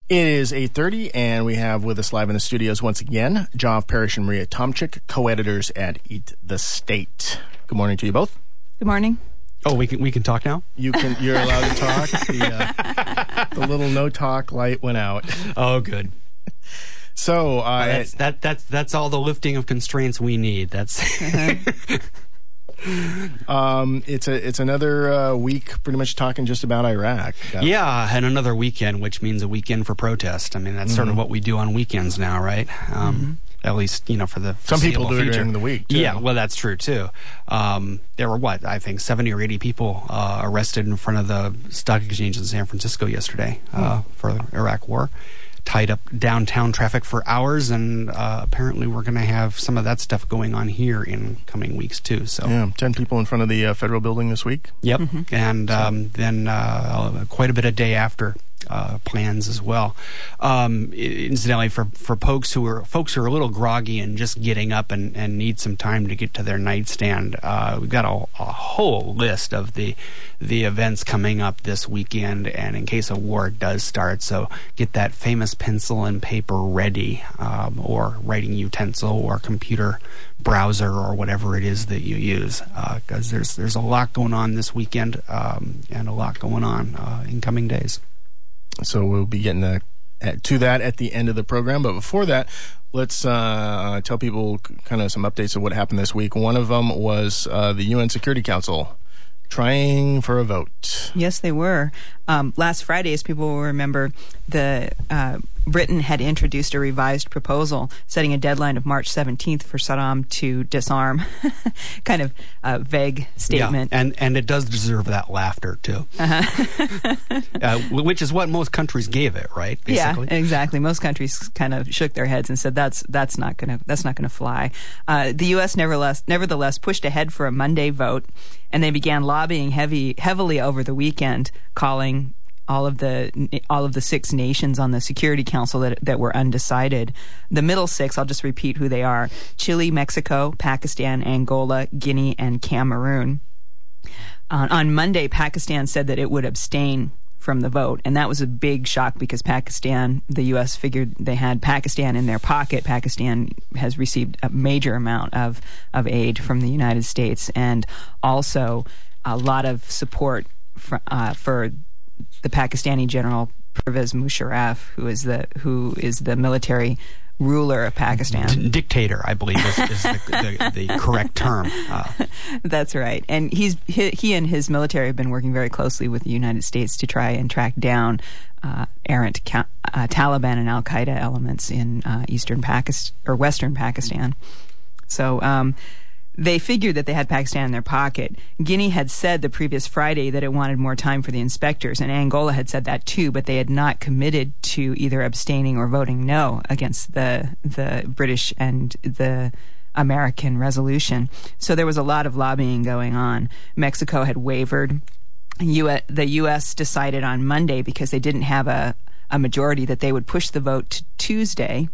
It is 8:30, and we have with us live in the studios once again, Jov Parrish and Maria Tomchik, co-editors at Eat the State. Good morning to you both. Good morning. Oh, we can talk now? You're allowed to talk. The little no talk light went out. Oh, good. So that's all the lifting of constraints we need. That's it's another week pretty much talking just about Iraq. Yeah, and another weekend, which means a weekend for protest. I mean, that's sort of what we do on weekends now, right? At least, for the some people do future. it during the week, too. Yeah, well, that's true, too. There were, I think 70 or 80 people arrested in front of the stock exchange in San Francisco yesterday for the Iraq war. Tied up downtown traffic for hours, and apparently we're going to have some of that stuff going on here in coming weeks, too. So yeah, 10 people in front of the federal building this week. Yep, and then quite a bit a day after. Plans as well. Incidentally, for folks who are a little groggy and just getting up and need some time to get to their nightstand, we've got a whole list of the events coming up this weekend, and in case a war does start, so get that famous pencil and paper ready, or writing utensil or computer browser or whatever it is that you use, because there's a lot going on this weekend, and a lot going on in coming days. So we'll be getting to that at the end of the program. But before that, let's tell people kind of some updates of what happened this week. One of them was the UN Security Council trying for a vote. Yes, they were. Last Friday, as people will remember, Britain had introduced a revised proposal setting a deadline of March 17th for Saddam to disarm. Kind of a vague statement. Yeah, and it does deserve that laughter, too. Which is what most countries gave it, right? Basically. Yeah, exactly. Most countries kind of shook their heads and said that's not gonna fly. The U.S. nevertheless pushed ahead for a Monday vote, and they began lobbying heavily over the weekend, calling all of the 6 nations on the Security Council that were undecided. The middle 6, I'll just repeat who they are: Chile, Mexico, Pakistan, Angola, Guinea, and Cameroon. On Monday, Pakistan said that it would abstain from the vote, and that was a big shock because Pakistan, the U.S. figured they had Pakistan in their pocket. Pakistan has received a major amount of aid from the United States, and also a lot of support for the Pakistani General Pervez Musharraf, who is the military ruler of Pakistan. Dictator, I believe, is the correct term. That's right. And he and his military have been working very closely with the United States to try and track down errant Taliban and Al-Qaeda elements in eastern Pakistan or western Pakistan. So they figured that they had Pakistan in their pocket. Guinea had said the previous Friday that it wanted more time for the inspectors, and Angola had said that too, but they had not committed to either abstaining or voting no against the British and the American resolution. So there was a lot of lobbying going on. Mexico had wavered. The U.S. decided on Monday, because they didn't have a majority, that they would push the vote to Tuesday.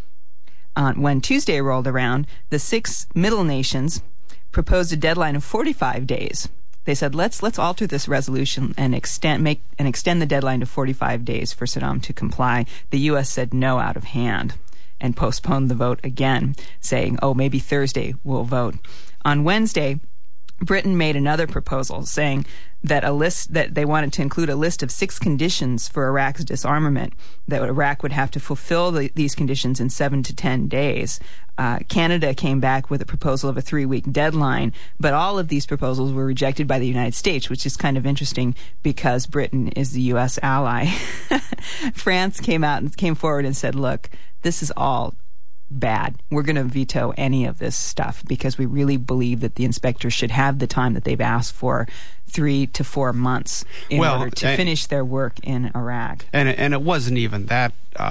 When Tuesday rolled around, the 6 middle nations proposed a deadline of 45 days. They said, let's alter this resolution and extend the deadline to 45 days for Saddam to comply. The U.S. said no out of hand and postponed the vote again, saying, maybe Thursday we'll vote. On Wednesday, Britain made another proposal saying that they wanted to include a list of 6 conditions for Iraq's disarmament, that Iraq would have to fulfill these conditions in 7 to 10 days. Canada came back with a proposal of a 3-week deadline, but all of these proposals were rejected by the United States, which is kind of interesting because Britain is the U.S. ally. France came forward and said, look, this is all bad. We're going to veto any of this stuff because we really believe that the inspectors should have the time that they've asked for, 3 to 4 months, in order to finish their work in Iraq. And it wasn't even that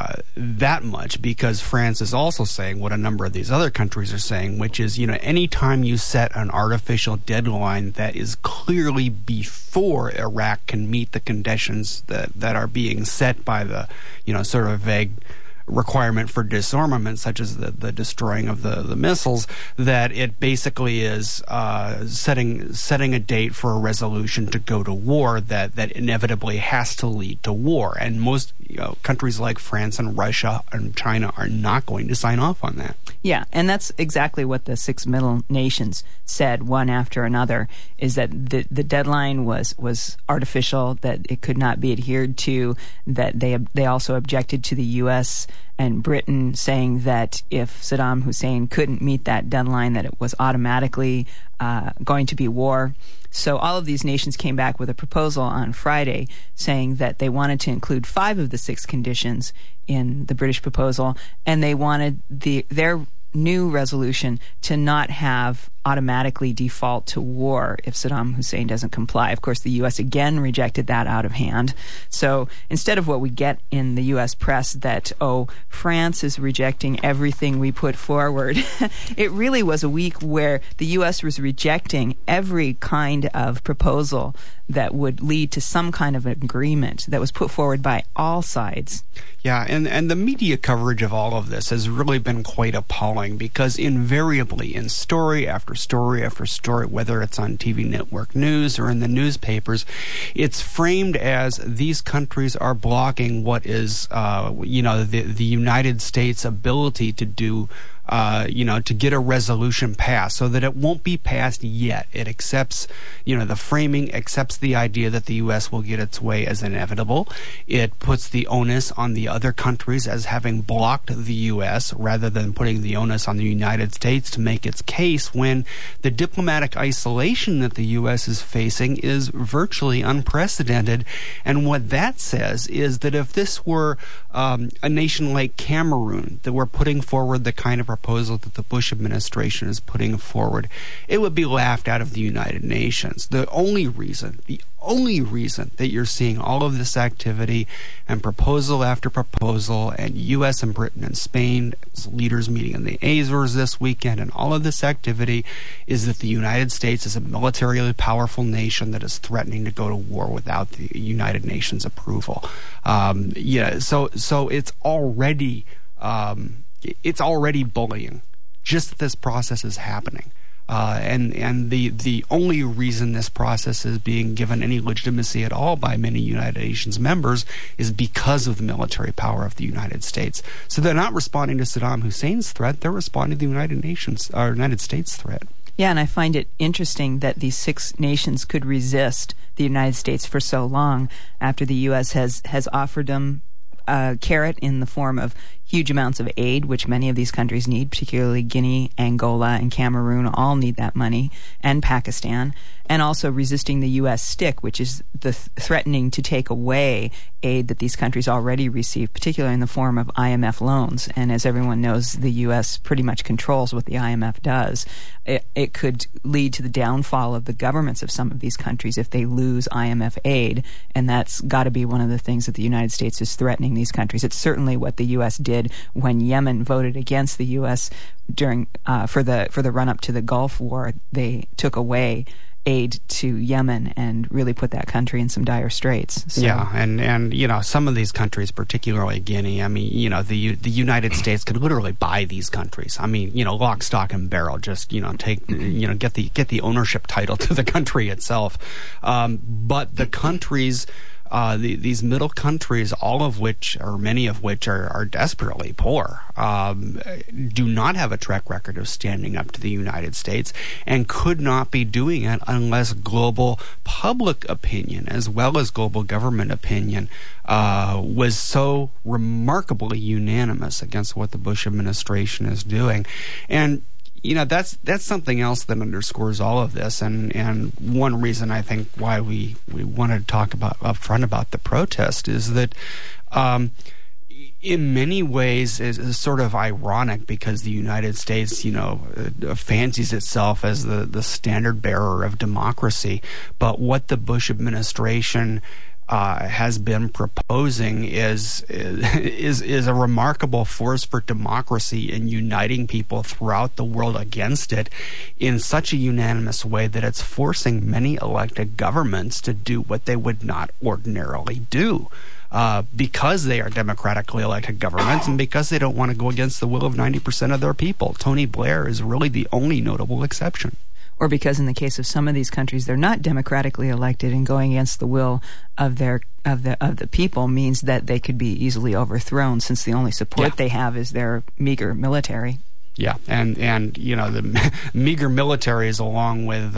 much, because France is also saying what a number of these other countries are saying, which is, any time you set an artificial deadline that is clearly before Iraq can meet the conditions that are being set by the, sort of vague requirement for disarmament, such as the destroying of the missiles, that it basically is setting a date for a resolution to go to war that inevitably has to lead to war. And most countries like France and Russia and China are not going to sign off on that. Yeah, and that's exactly what the six middle nations said, one after another, is that the deadline was artificial, that it could not be adhered to, that they also objected to the U.S. and Britain saying that if Saddam Hussein couldn't meet that deadline, that it was automatically going to be war. So all of these nations came back with a proposal on Friday saying that they wanted to include 5 of the 6 conditions in the British proposal, and they wanted their new resolution to not have automatically default to war if Saddam Hussein doesn't comply. Of course, the U.S. again rejected that out of hand. So instead of what we get in the U.S. press that, France is rejecting everything we put forward, it really was a week where the U.S. was rejecting every kind of proposal that would lead to some kind of agreement that was put forward by all sides. Yeah, and the media coverage of all of this has really been quite appalling, because invariably in story after story after story, whether it's on TV network news or in the newspapers, it's framed as these countries are blocking what is, the United States' ability to do, to get a resolution passed, so that it won't be passed yet. It accepts, the framing accepts the idea that the U.S. will get its way as inevitable. It puts the onus on the other countries as having blocked the U.S. rather than putting the onus on the United States to make its case, when the diplomatic isolation that the U.S. is facing is virtually unprecedented. And what that says is that if this were a nation like Cameroon that were putting forward the kind of proposal that the Bush administration is putting forward, it would be laughed out of the United Nations. The only reason that you're seeing all of this activity and proposal after proposal, and U.S. and Britain and Spain's leaders meeting in the Azores this weekend, and all of this activity, is that the United States is a militarily powerful nation that is threatening to go to war without the United Nations approval. So it's already bullying, just that this process is happening. And the only reason this process is being given any legitimacy at all by many United Nations members is because of the military power of the United States. So they're not responding to Saddam Hussein's threat; they're responding to the United States threat. Yeah, and I find it interesting that these 6 nations could resist the United States for so long after the U.S. has offered them a carrot in the form of huge amounts of aid, which many of these countries need, particularly Guinea, Angola, and Cameroon all need that money, and Pakistan, and also resisting the U.S. stick, which is the threatening to take away aid that these countries already receive, particularly in the form of IMF loans. And as everyone knows, the U.S. pretty much controls what the IMF does. It could lead to the downfall of the governments of some of these countries if they lose IMF aid, and that's got to be one of the things that the United States is threatening these countries. It's certainly what the U.S. did when Yemen voted against the U.S. during for the run-up to the Gulf War. They took away aid to Yemen and really put that country in some dire straits. So. Yeah, and some of these countries, particularly Guinea, the United States could literally buy these countries. Lock, stock, and barrel. Just get the ownership title to the country itself. But the countries. These middle countries, all of which, or many of which, are desperately poor, do not have a track record of standing up to the United States, and could not be doing it unless global public opinion, as well as global government opinion, was so remarkably unanimous against what the Bush administration is doing. And that's something else that underscores all of this, and one reason I think why we wanted to talk about up front about the protest is that in many ways is sort of ironic, because the United States, fancies itself as the standard bearer of democracy, but what the Bush administration has been proposing is a remarkable force for democracy in uniting people throughout the world against it in such a unanimous way that it's forcing many elected governments to do what they would not ordinarily do. because they are democratically elected governments and because they don't want to go against the will of 90% of their people. Tony Blair is really the only notable exception. Or because in the case of some of these countries, they're not democratically elected, and going against the will of the people means that they could be easily overthrown, since the only support they have is their meager military. Yeah, and you know, the meager militaries, along with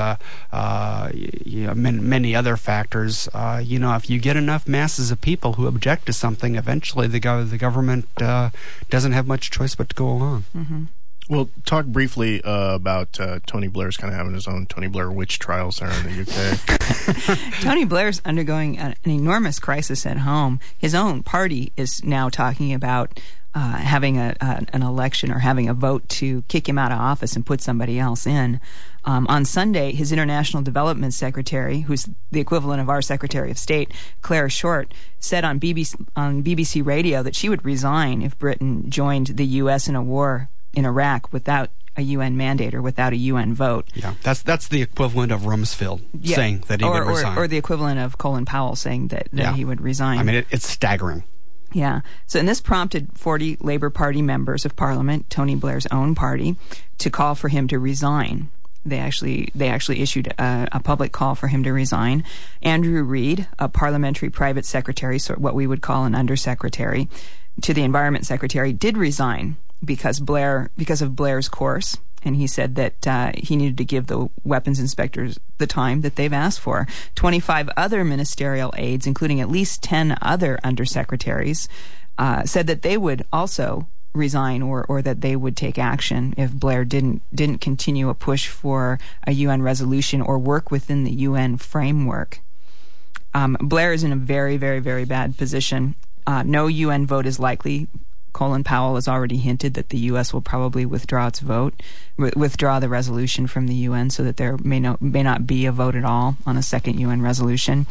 many other factors, you know, if you get enough masses of people who object to something, eventually the government doesn't have much choice but to go along. Mm-hmm. We'll talk briefly about Tony Blair's kind of having his own Tony Blair witch trials there in the UK. Tony Blair's undergoing an enormous crisis at home. His own party is now talking about having an election or having a vote to kick him out of office and put somebody else in. On Sunday, his International Development Secretary, who's the equivalent of our Secretary of State, Claire Short, said on BBC Radio that she would resign if Britain joined the U.S. in a war in Iraq without a UN mandate or without a UN vote. Yeah, that's the equivalent of Rumsfeld saying that he would resign. Or the equivalent of Colin Powell saying that he would resign. I mean, it's staggering. Yeah. So, and this prompted 40 Labour Party members of Parliament, Tony Blair's own party, to call for him to resign. They actually issued a public call for him to resign. Andrew Reid, a parliamentary private secretary, so what we would call an undersecretary to the Environment Secretary, did resign because of Blair's course, and he said that he needed to give the weapons inspectors the time that they've asked for. 25 other ministerial aides, including at least 10 other undersecretaries, said that they would also resign or that they would take action if Blair didn't continue a push for a UN resolution or work within the UN framework. Blair is in a very, very, very bad position. No UN vote is likely. Colin Powell has already hinted that the U.S. will probably withdraw the resolution from the UN, so that there may not be a vote at all on a second UN resolution.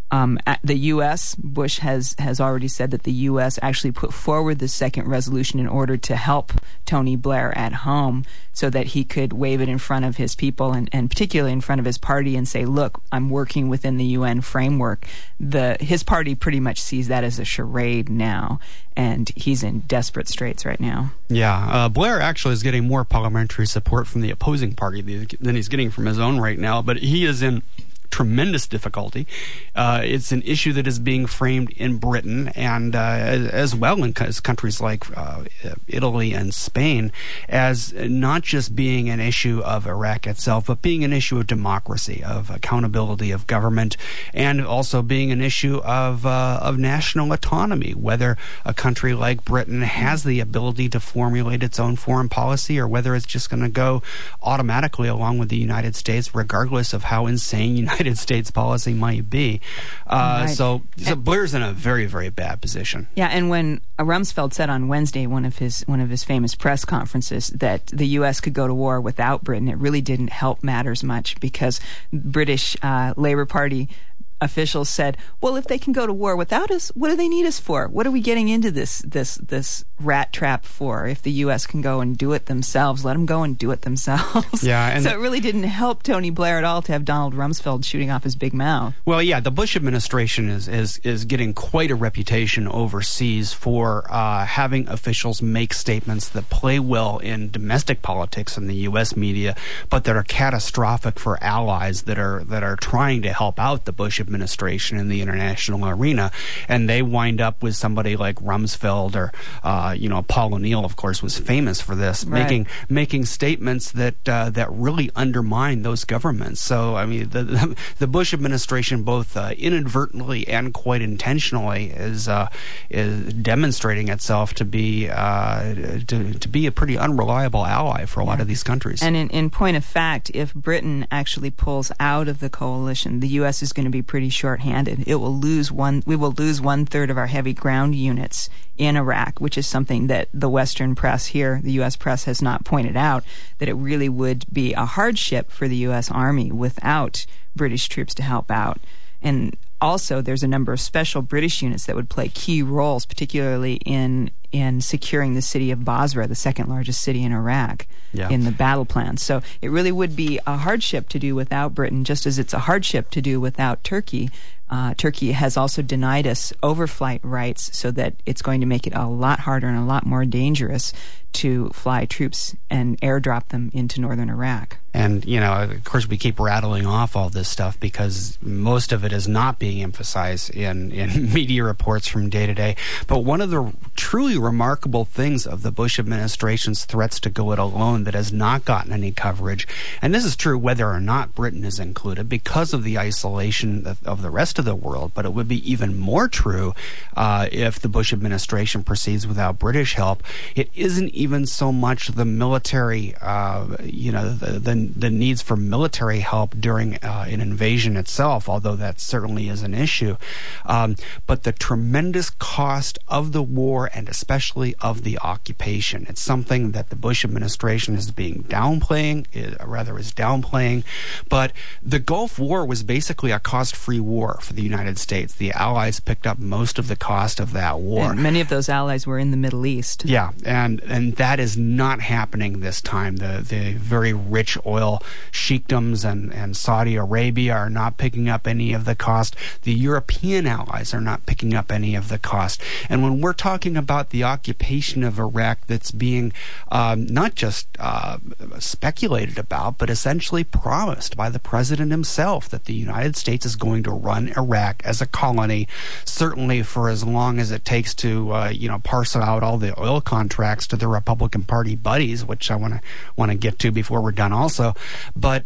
The U.S., Bush has already said that the U.S. actually put forward the second resolution in order to help Tony Blair at home so that he could wave it in front of his people and particularly in front of his party and say, look, I'm working within the UN framework. His party pretty much sees that as a charade now, and he's in desperate straits right now. Yeah, Blair actually is getting more parliamentary support from the opposing party than he's getting from his own right now, but he is in tremendous difficulty. It's an issue that is being framed in Britain and as well in countries like Italy and Spain as not just being an issue of Iraq itself, but being an issue of democracy, of accountability of government, and also being an issue of national autonomy, whether a country like Britain has the ability to formulate its own foreign policy or whether it's just going to go automatically along with the United States, regardless of how insane United States policy might be. Right. So Blair's in a very, very bad position. Yeah, and when Rumsfeld said on Wednesday, one of his famous press conferences, that the U.S. could go to war without Britain, it really didn't help matters much, because British Labour Party officials said, well, if they can go to war without us, what do they need us for? What are we getting into this rat trap for? If the U.S. can go and do it themselves, let them go and do it themselves. Yeah, and so it really didn't help Tony Blair at all to have Donald Rumsfeld shooting off his big mouth. Well, yeah, the Bush administration is getting quite a reputation overseas for having officials make statements that play well in domestic politics in the U.S. media, but that are catastrophic for allies that are trying to help out the Bush administration in the international arena, and they wind up with somebody like Rumsfeld or Paul O'Neill, of course, was famous for this, right, making statements that really undermine those governments. So I mean, the Bush administration, both inadvertently and quite intentionally, is demonstrating itself to be a pretty unreliable ally for a lot of these countries. And in point of fact, if Britain actually pulls out of the coalition, the U.S. is going to be pretty short-handed. We will lose 1/3 of our heavy ground units in Iraq, which is something that the Western press here, the U.S. press, has not pointed out, that it really would be a hardship for the U.S. Army without British troops to help out. And also, there's a number of special British units that would play key roles, particularly in securing the city of Basra, the second largest city in Iraq, in the battle plan. So it really would be a hardship to do without Britain, just as it's a hardship to do without Turkey. Turkey has also denied us overflight rights, so that it's going to make it a lot harder and a lot more dangerous to fly troops and airdrop them into northern Iraq. And, of course, we keep rattling off all this stuff because most of it is not being emphasized in media reports from day to day. But one of the truly remarkable things of the Bush administration's threats to go it alone that has not gotten any coverage, and this is true whether or not Britain is included because of the isolation of the rest of the world, but it would be even more true if the Bush administration proceeds without British help. It isn't even so much the military, the needs for military help during an invasion itself, although that certainly is an issue, but the tremendous cost of the war and especially of the occupation. It's something that the Bush administration is downplaying, but the Gulf War was basically a cost-free war for the United States. The Allies picked up most of the cost of that war. And many of those allies were in the Middle East. Yeah, and that is not happening this time. The very rich oil sheikdoms and Saudi Arabia are not picking up any of the cost. The European allies are not picking up any of the cost. And when we're talking about the occupation of Iraq that's being not just speculated about, but essentially promised by the president himself, that the United States is going to run Iraq as a colony, certainly for as long as it takes to parcel out all the oil contracts to the Republican Party buddies, which I want to get to before we're done also. But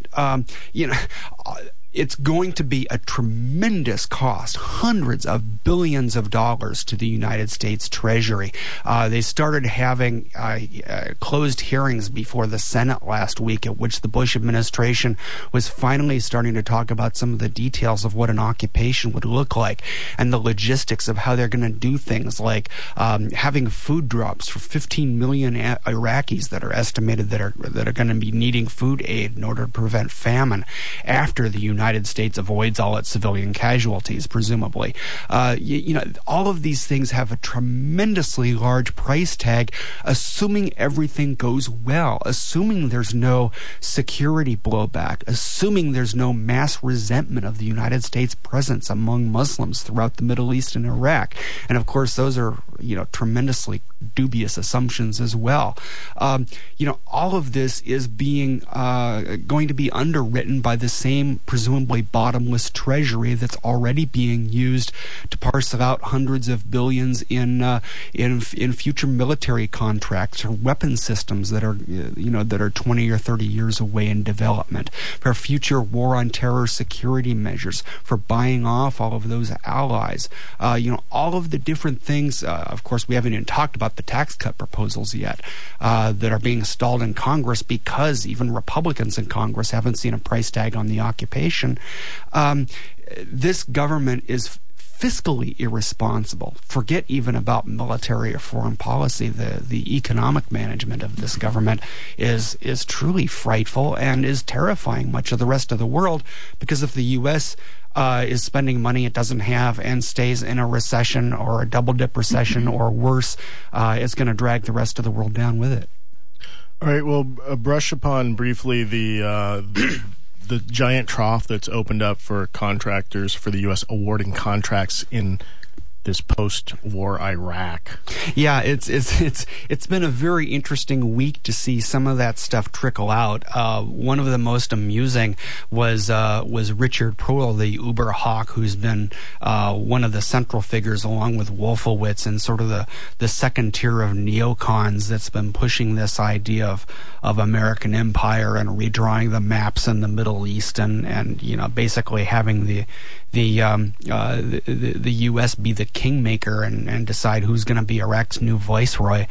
it's going to be a tremendous cost, hundreds of billions of dollars to the United States Treasury. They started having closed hearings before the Senate last week, at which the Bush administration was finally starting to talk about some of the details of what an occupation would look like and the logistics of how they're going to do things like having food drops for 15 million Iraqis that are estimated that are going to be needing food aid in order to prevent famine after the United States avoids all its civilian casualties, presumably. All of these things have a tremendously large price tag, assuming everything goes well, assuming there's no security blowback, assuming there's no mass resentment of the United States presence among Muslims throughout the Middle East and Iraq. And of course, those are, tremendously dubious assumptions as well. All of this is being going to be underwritten by the same presumably bottomless treasury that's already being used to parcel out hundreds of billions in future military contracts or weapon systems that are 20 or 30 years away in development, for future war on terror security measures, for buying off all of those allies. All of the different things. Of course, we haven't even talked about the tax cut proposals yet that are being stalled in Congress because even Republicans in Congress haven't seen a price tag on the occupation. This government is fiscally irresponsible. Forget even about military or foreign policy. The economic management of this government is truly frightful and is terrifying much of the rest of the world, because if the U.S. Is spending money it doesn't have and stays in a recession or a double-dip recession or worse, it's going to drag the rest of the world down with it. All right, well, brush upon briefly the giant trough that's opened up for contractors for the U.S. awarding contracts in this post-war Iraq. Yeah, it's been a very interesting week to see some of that stuff trickle out. One of the most amusing was Richard Perle, the Uber hawk, who's been one of the central figures, along with Wolfowitz, and sort of the second tier of neocons that's been pushing this idea of American empire and redrawing the maps in the Middle East and basically having the U.S. be the kingmaker and decide who's going to be Iraq's new viceroy.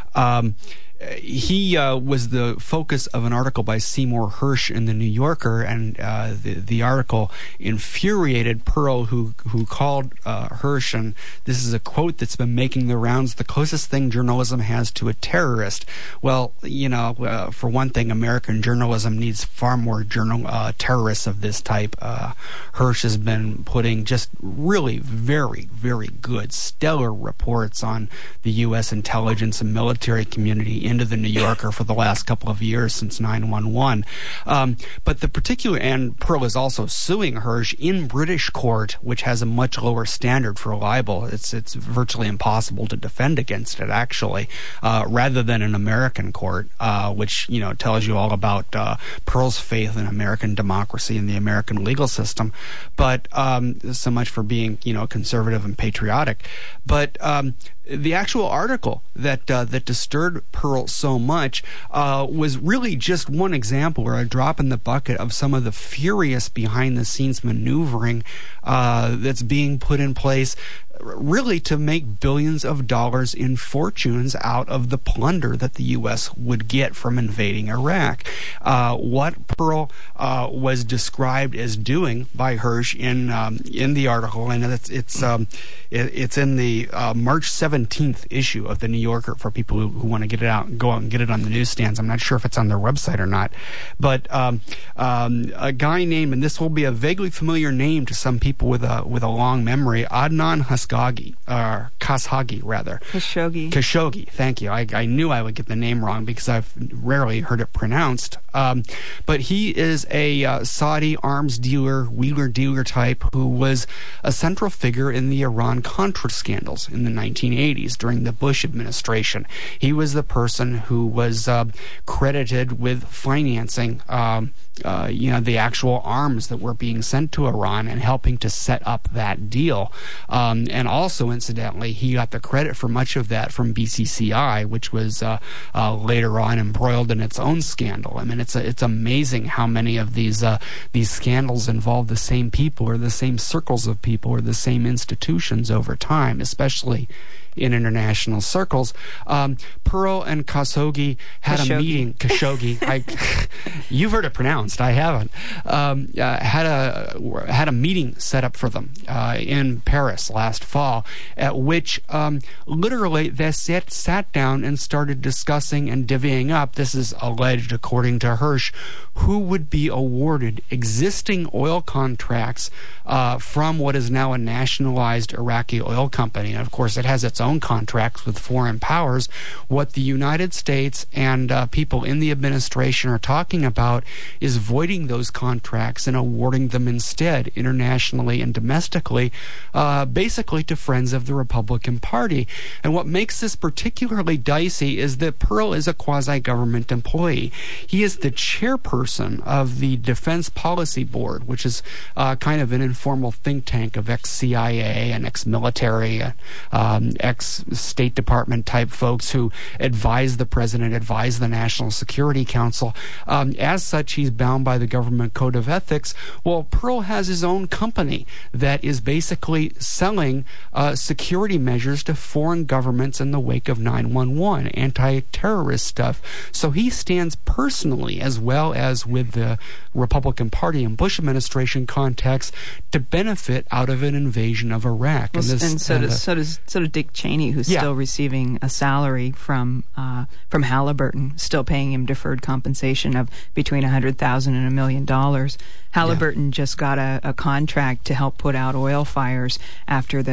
He was the focus of an article by Seymour Hersh in the New Yorker, and the article infuriated Perle, who called Hersh, and this is a quote that's been making the rounds, the closest thing journalism has to a terrorist. Well, for one thing, American journalism needs far more terrorists of this type. Hersh has been putting just really very, very good, stellar reports on the U.S. intelligence and military community into the New Yorker for the last couple of years since 9/11. But the particular, and Pearl is also suing Hersh in British court, which has a much lower standard for libel. It's virtually impossible to defend against it, actually, rather than an American court, which tells you all about Pearl's faith in American democracy and the American legal system. But so much for being conservative and patriotic. But the actual article that disturbed Pearl so much was really just one example, or a drop in the bucket of some of the furious behind-the-scenes maneuvering that's being put in place, really to make billions of dollars in fortunes out of the plunder that the U.S. would get from invading Iraq. What Pearl was described as doing by Hersh in the article, and it's in the March 17th issue of the New Yorker for people who want to get it out, go out and get it on the newsstands. I'm not sure if it's on their website or not, but a guy named, and this will be a vaguely familiar name to some people with a long memory, Adnan Khashoggi. Thank you. I knew I would get the name wrong because I've rarely heard it pronounced. But he is a Saudi arms dealer, wheeler-dealer type who was a central figure in the Iran-Contra scandals in the 1980s during the Bush administration. He was the person who was credited with financing the actual arms that were being sent to Iran and helping to set up that deal. And also, incidentally, he got the credit for much of that from BCCI, which was later on embroiled in its own scandal. I mean, it's amazing how many of these scandals involve the same people or the same circles of people or the same institutions over time, especially in international circles. Pearl and Khashoggi had a meeting. Khashoggi, you've heard it pronounced. I haven't. Had a meeting set up for them in Paris last fall, at which literally they sat down and started discussing and divvying up. This is alleged, according to Hersh, who would be awarded existing oil contracts from what is now a nationalized Iraqi oil company. And of course, it has its own contracts with foreign powers. What the United States and people in the administration are talking about is voiding those contracts and awarding them instead, internationally and domestically, basically to friends of the Republican Party. And what makes this particularly dicey is that Pearl is a quasi-government employee. He is the chairperson of the Defense Policy Board, which is kind of an informal think tank of ex-CIA and ex-military, ex-State Department type folks who advise the president, advise the National Security Council. As such, he's bound by the government code of ethics. Well, Pearl has his own company that is basically selling security measures to foreign governments in the wake of 9/11, anti-terrorist stuff. So he stands personally, as well as with the Republican Party and Bush administration context, to benefit out of an invasion of Iraq. Well, and so does Dick Cheney, who's still receiving a salary from Halliburton, still paying him deferred compensation of between $100,000 and $1 million. Halliburton just got a contract to help put out oil fires after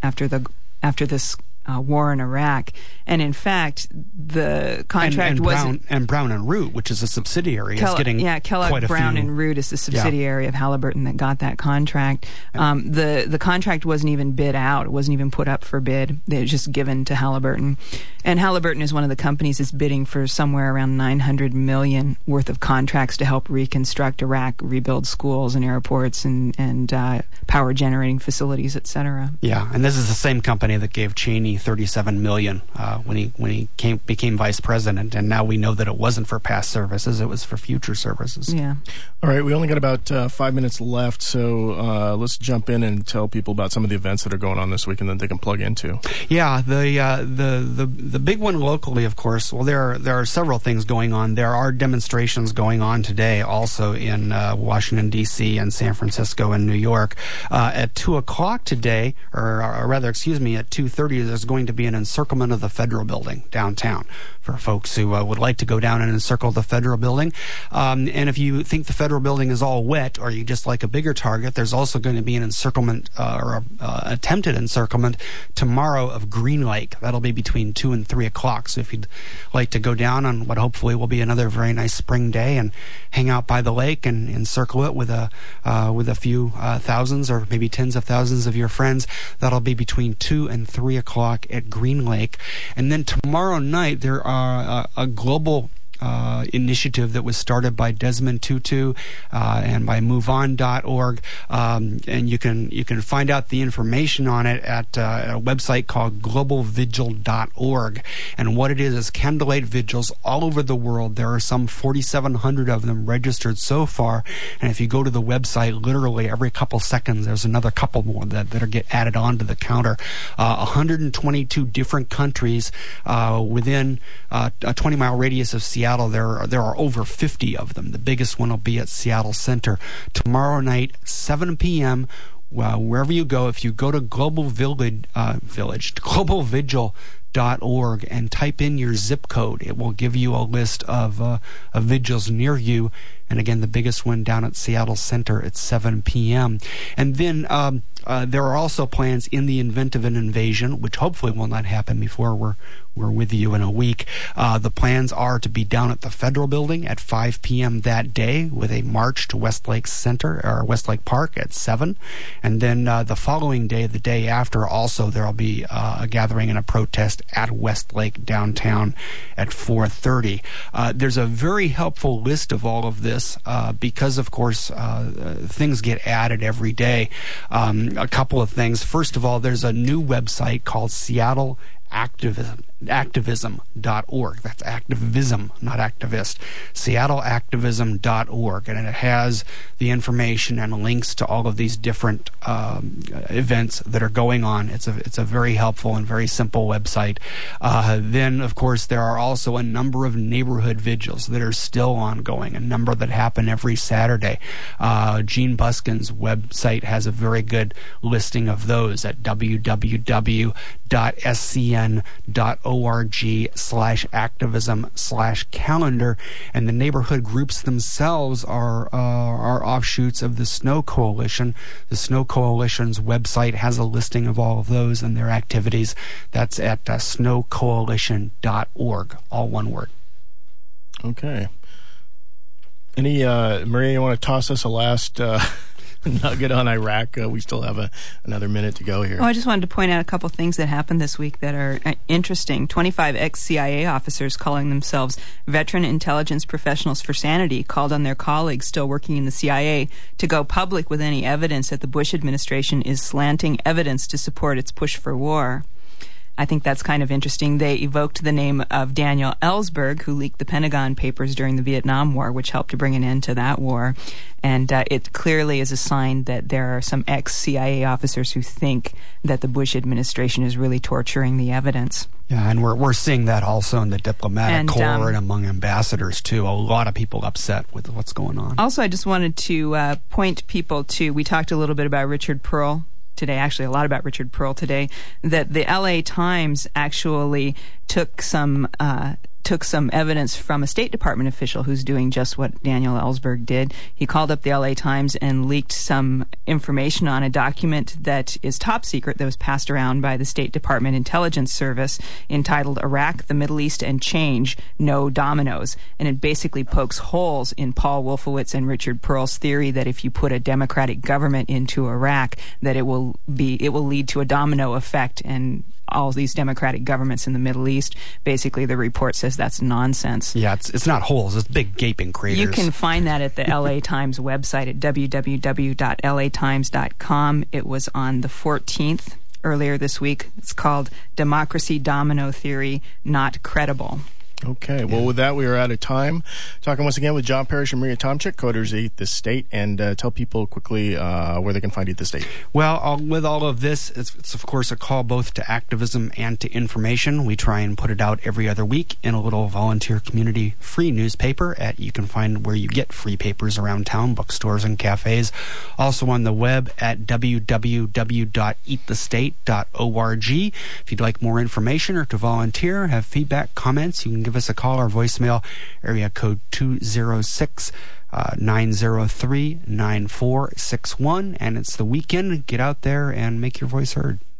this war in Iraq, and in fact, the contract wasn't. And Brown and Root, which is a subsidiary, is getting Kellogg quite a Brown few. and Root is the subsidiary of Halliburton that got that contract. The contract wasn't even bid out; it wasn't even put up for bid. It was just given to Halliburton, and Halliburton is one of the companies that's bidding for somewhere around $900 million worth of contracts to help reconstruct Iraq, rebuild schools and airports and power generating facilities, etc. Yeah, and this is the same company that gave Cheney $37 million when he became vice president, and now we know that it wasn't for past services; it was for future services. Yeah. All right, we only got about 5 minutes left, so let's jump in and tell people about some of the events that are going on this week, and that they can plug into. Yeah, the big one locally, of course. Well, there are several things going on. There are demonstrations going on today, also in Washington D.C. and San Francisco and New York. At 2:00 today, or rather, excuse me, at 2:30, there's going to be an encirclement of the Federal Building downtown for folks who would like to go down and encircle the Federal Building. And if you think the Federal Building is all wet, or you just like a bigger target, there's also going to be an encirclement or attempted encirclement tomorrow of Green Lake. That'll be between 2 and and 3 o'clock. So if you'd like to go down on what hopefully will be another very nice spring day and hang out by the lake and circle it with a few thousands or maybe tens of thousands of your friends, that'll be between 2 and 3 o'clock at Green Lake. And then tomorrow night there are a global initiative that was started by Desmond Tutu and by MoveOn.org, and you can find out the information on it at a website called globalvigil.org. And what it is candlelight vigils all over the world. There are some 4,700 of them registered so far, and if you go to the website, literally every couple seconds there's another couple more that get added onto the counter. 122 different countries within a 20-mile radius of Seattle. There are over 50 of them. The biggest one will be at Seattle Center tomorrow night, 7 p.m. Wherever you go, if you go to globalvigil.org and type in your zip code, it will give you a list of vigils near you. And again, the biggest one down at Seattle Center at 7 p.m. And then there are also plans in the event of an invasion, which hopefully will not happen before we're with you in a week. The plans are to be down at the Federal Building at 5 p.m. that day with a march to Westlake Center or Westlake Park at 7. And then the following day, the day after, also there will be a gathering and a protest at Westlake downtown at 4:30. There's a very helpful list of all of this because, of course, things get added every day. A couple of things. First of all, there's a new website called Seattle activism.org. That's activism, not activist. SeattleActivism.org, and it has the information and links to all of these different events that are going on. It's a very helpful and very simple website. Then, of course, there are also a number of neighborhood vigils that are still ongoing, a number that happen every Saturday. Gene Buskin's website has a very good listing of those at www.scn.org/activism/calendar, and the neighborhood groups themselves are offshoots of the Snow Coalition. The Snow Coalition's website has a listing of all of those and their activities. That's at snowcoalition.org, all one word. Okay. Any Maria, you want to toss us a last nugget on Iraq? We still have another minute to go here. Oh, I just wanted to point out a couple things that happened this week that are interesting. 25 ex-CIA officers calling themselves veteran intelligence professionals for sanity called on their colleagues still working in the CIA to go public with any evidence that the Bush administration is slanting evidence to support its push for war. I think that's kind of interesting. They evoked the name of Daniel Ellsberg, who leaked the Pentagon Papers during the Vietnam War, which helped to bring an end to that war. And it clearly is a sign that there are some ex-CIA officers who think that the Bush administration is really torturing the evidence. Yeah, and we're seeing that also in the diplomatic corps and among ambassadors, too. A lot of people upset with what's going on. Also, I just wanted to point people to, we talked a little bit about Richard Pearl today, actually a lot about Richard Pearl today, that the LA Times actually took some evidence from a State Department official who's doing just what Daniel Ellsberg did. He called up the LA Times and leaked some information on a document that is top secret that was passed around by the State Department Intelligence Service entitled Iraq, the Middle East, and Change, No Dominoes. And it basically pokes holes in Paul Wolfowitz and Richard Pearl's theory that if you put a democratic government into Iraq, that it will lead to a domino effect, and all these democratic governments in the Middle East. Basically, the report says that's nonsense. Yeah, it's not holes. It's big gaping craters. You can find that at the LA Times website at www.latimes.com. It was on the 14th, earlier this week. It's called Democracy Domino Theory Not Credible. Okay, well, with that, we are out of time. Talking once again with John Parrish and Maria Tomczyk, co-editors of Eat the State, and tell people quickly where they can find Eat the State. Well, with all of this, it's of course a call both to activism and to information. We try and put it out every other week in a little volunteer community free newspaper you can find where you get free papers around town, bookstores and cafes. Also on the web at www.eatthestate.org. If you'd like more information or to volunteer, have feedback, comments, you can give us a call or voicemail, area code 206-903-9461. And it's the weekend. Get out there and make your voice heard.